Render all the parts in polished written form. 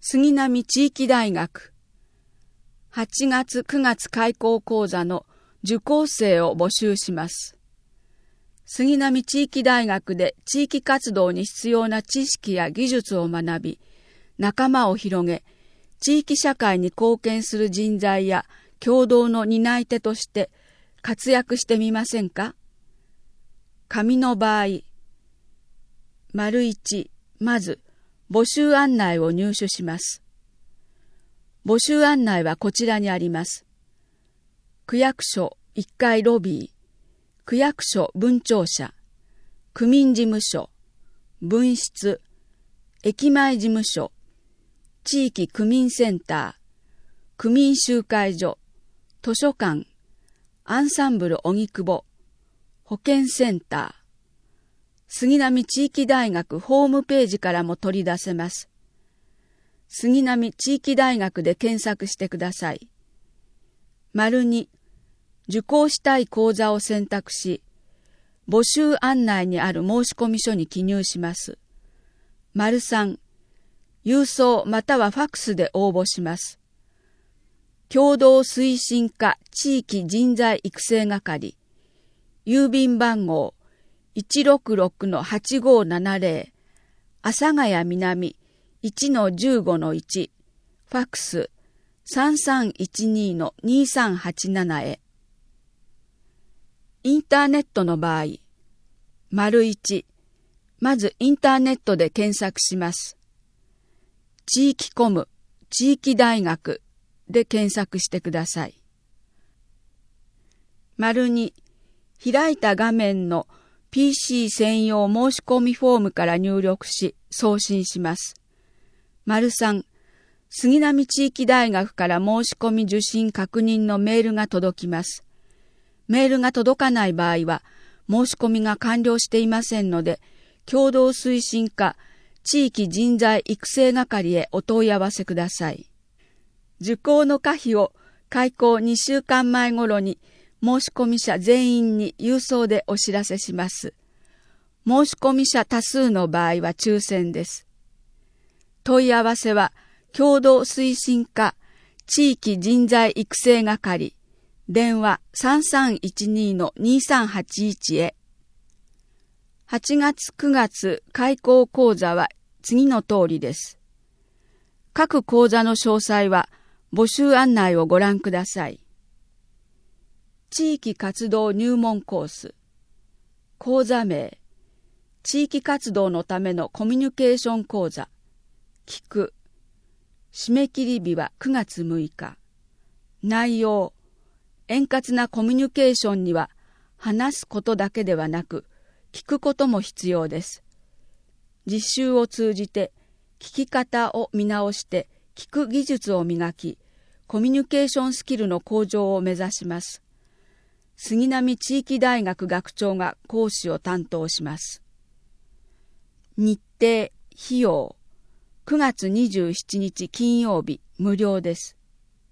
杉並地域大学8月9月開講講座の受講生を募集します。杉並地域大学で地域活動に必要な知識や技術を学び、仲間を広げ、地域社会に貢献する人材や共同の担い手として活躍してみませんか？紙の場合、1、まず募集案内を入手します。募集案内はこちらにあります。区役所1階ロビー、区役所分庁舎、区民事務所、分室、駅前事務所、地域区民センター、区民集会所、図書館、アンサンブル荻窪、保健センター、杉並地域大学ホームページからも取り出せます。杉並地域大学で検索してください。2、受講したい講座を選択し、募集案内にある申込書に記入します。3、郵送またはファクスで応募します。共同推進課地域人材育成係、郵便番号166-8570、阿佐ヶ谷南 1-15-1、ファクス 3312-2387 へ。インターネットの場合、1、まずインターネットで検索します。地域コム、地域大学で検索してください。2、開いた画面の PC 専用申し込みフォームから入力し送信します。3、杉並地域大学から申し込み受信確認のメールが届きます。メールが届かない場合は申し込みが完了していませんので、共同推進課地域人材育成係へお問い合わせください。受講の可否を開講2週間前頃に申込者全員に郵送でお知らせします。申込者多数の場合は抽選です。問い合わせは共同推進課地域人材育成係、電話 3312-2381 へ。8月9月開講講座は次の通りです。各講座の詳細は募集案内をご覧ください。地域活動入門コース。講座名、地域活動のためのコミュニケーション講座。聞く。締め切り日は9月6日。内容、円滑なコミュニケーションには話すことだけではなく、聞くことも必要です。実習を通じて聞き方を見直して聞く技術を磨き、コミュニケーションスキルの向上を目指します。杉並地域大学学長が講師を担当します。日程、費用、9月27日金曜日、無料です。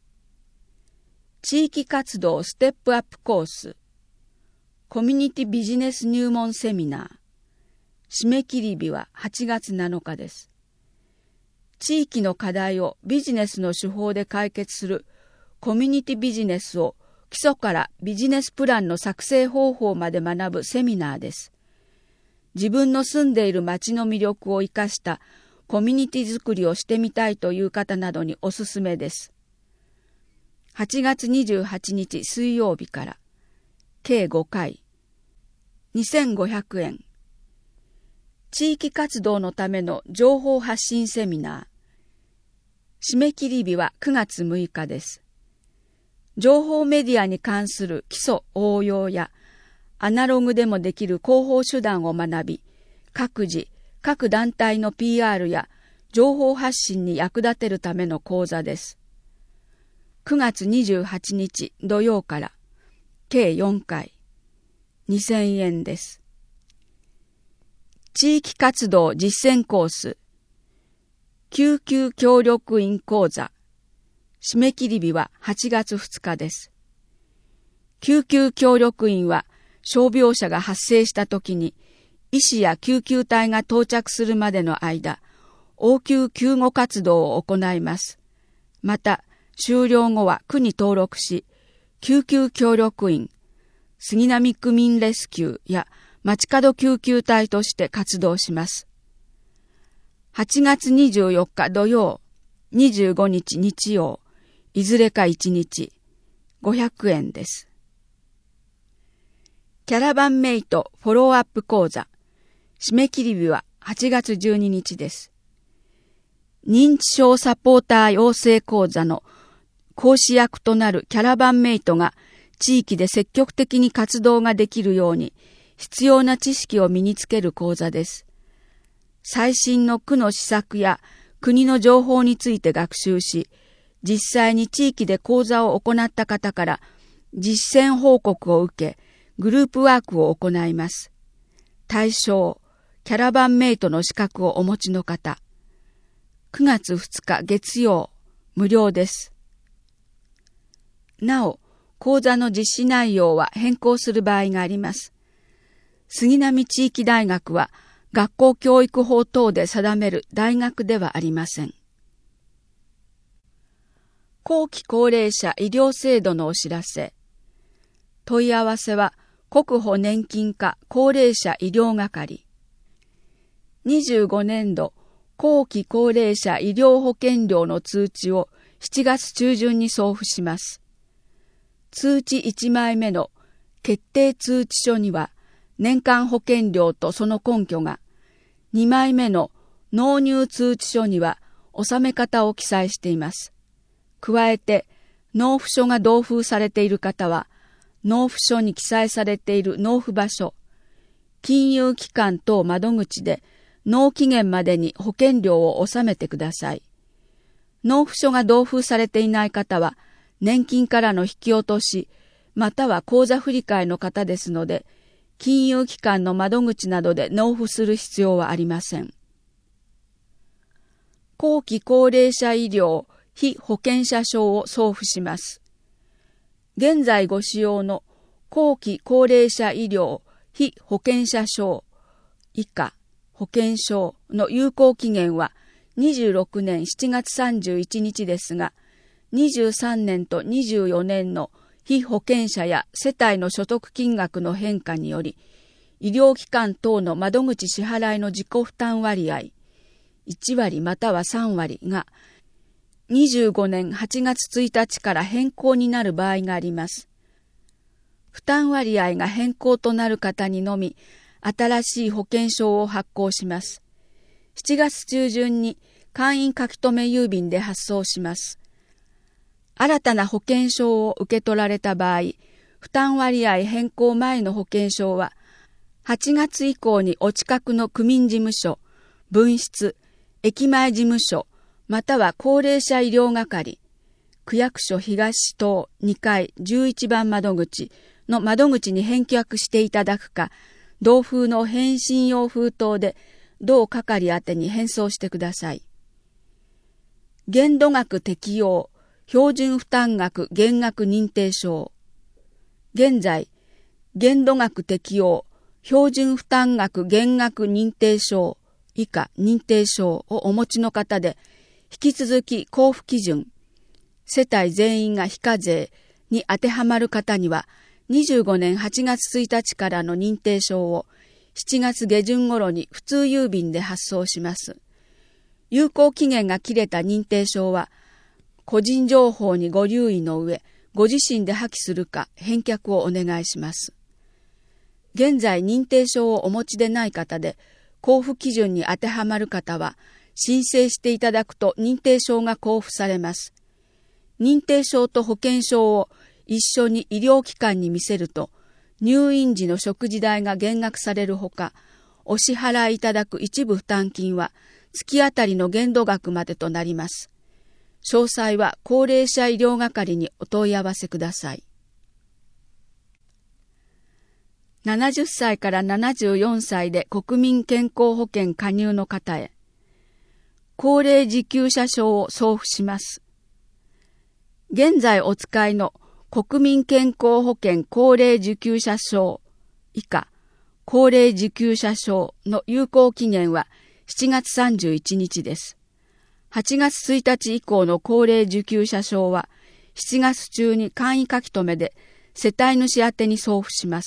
地域活動ステップアップコース、コミュニティビジネス入門セミナー、締め切り日は8月7日です。地域の課題をビジネスの手法で解決するコミュニティビジネスを基礎からビジネスプランの作成方法まで学ぶセミナーです。自分の住んでいる町の魅力を生かしたコミュニティ作りをしてみたいという方などにおすすめです。8月28日水曜日から計5回、2500円。地域活動のための情報発信セミナー。締め切り日は9月6日です。情報メディアに関する基礎応用やアナログでもできる広報手段を学び、各自、各団体の PR や情報発信に役立てるための講座です。9月28日土曜から計4回、2000円です。地域活動実践コース、救急協力員講座。締め切り日は8月2日です。救急協力員は傷病者が発生したときに医師や救急隊が到着するまでの間、 応急救護活動を行います。また、終了後は区に登録し、救急協力員、杉並区民レスキューや街角救急隊として活動します。8月24日土曜、25日日曜、いずれか1日、500円です。キャラバンメイトフォローアップ講座、締め切り日は8月12日です。認知症サポーター養成講座の講師役となるキャラバンメイトが地域で積極的に活動ができるように必要な知識を身につける講座です。最新の区の施策や国の情報について学習し、実際に地域で講座を行った方から実践報告を受け、グループワークを行います。対象、キャラバンメイトの資格をお持ちの方。9月2日月曜、無料です。なお、講座の実施内容は変更する場合があります。杉並地域大学は学校教育法等で定める大学ではありません。後期高齢者医療制度のお知らせ。問い合わせは国保年金課高齢者医療係。25年度後期高齢者医療保険料の通知を7月中旬に送付します。通知1枚目の決定通知書には年間保険料とその根拠が、2枚目の納入通知書には納め方を記載しています。加えて、納付書が同封されている方は、納付書に記載されている納付場所、金融機関等窓口で納期限までに保険料を納めてください。納付書が同封されていない方は、年金からの引き落とし、または口座振替の方ですので、金融機関の窓口などで納付する必要はありません。後期高齢者医療被保険者証を送付します。現在ご使用の後期高齢者医療被保険者証以下保険証の有効期限は26年7月31日ですが、23年と24年の被保険者や世帯の所得金額の変化により、医療機関等の窓口支払いの自己負担割合、1割または3割が、25年8月1日から変更になる場合があります。負担割合が変更となる方にのみ、新しい保険証を発行します。7月中旬に簡易書留郵便で発送します。新たな保険証を受け取られた場合、負担割合変更前の保険証は、8月以降にお近くの区民事務所、分室、駅前事務所、または高齢者医療係、区役所東棟2階11番窓口の窓口に返却していただくか、同封の返信用封筒で同係宛てに返送してください。限度額適用、標準負担額減額認定証。現在、限度額適用、標準負担額減額認定証以下認定証をお持ちの方で、引き続き交付基準、世帯全員が非課税に当てはまる方には、25年8月1日からの認定証を7月下旬頃に普通郵便で発送します。有効期限が切れた認定証は、個人情報にご留意の上、ご自身で破棄するか返却をお願いします。現在認定証をお持ちでない方で、交付基準に当てはまる方は、申請していただくと認定証が交付されます。認定証と保険証を一緒に医療機関に見せると、入院時の食事代が減額されるほか、お支払いいただく一部負担金は月あたりの限度額までとなります。詳細は高齢者医療係にお問い合わせください。70歳から74歳で国民健康保険加入の方へ、高齢受給者証を送付します。現在お使いの国民健康保険高齢受給者証以下高齢受給者証の有効期限は 7月31日です。8月1日以降の高齢受給者証は、7月中に簡易書き留めで世帯主宛てに送付します。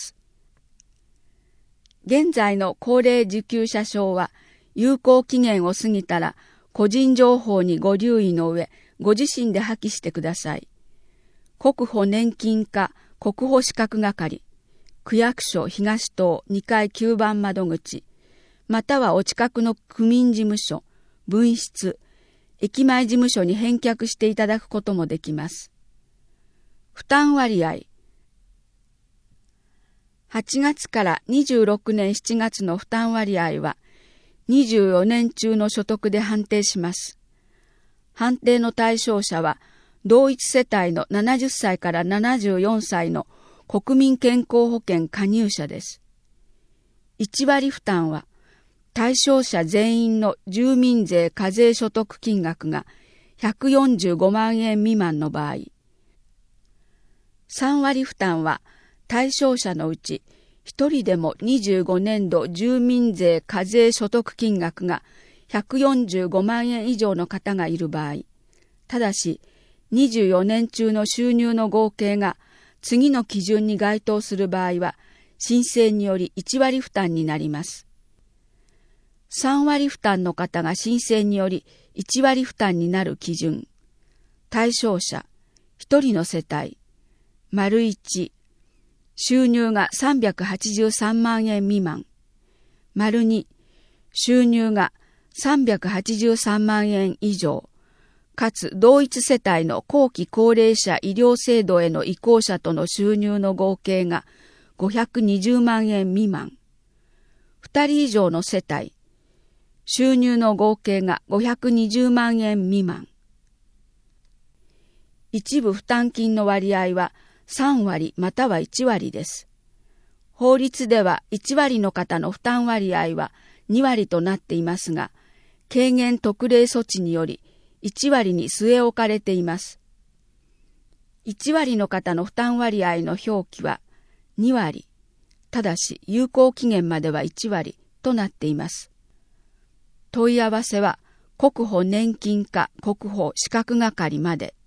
現在の高齢受給者証は、有効期限を過ぎたら、個人情報にご留意の上、ご自身で破棄してください。国保年金課国保資格係、区役所東棟2階9番窓口、またはお近くの区民事務所、分室、駅前事務所に返却していただくこともできます。負担割合。8月から26年7月の負担割合は、24年中の所得で判定します。判定の対象者は、同一世帯の70歳から74歳の国民健康保険加入者です。1割負担は、対象者全員の住民税課税所得金額が145万円未満の場合、3割負担は対象者のうち1人でも25年度住民税課税所得金額が145万円以上の方がいる場合、ただし24年中の収入の合計が次の基準に該当する場合は、申請により1割負担になります。3割負担の方が申請により1割負担になる基準。対象者、1人の世帯。1、収入が383万円未満。2、収入が383万円以上。かつ同一世帯の後期高齢者医療制度への移行者との収入の合計が520万円未満。2人以上の世帯。収入の合計が520万円未満。一部負担金の割合は3割または1割です。法律では1割の方の負担割合は2割となっていますが、軽減特例措置により1割に据え置かれています。1割の方の負担割合の表記は2割、ただし有効期限までは1割となっています。問い合わせは国保年金課国保資格係まで。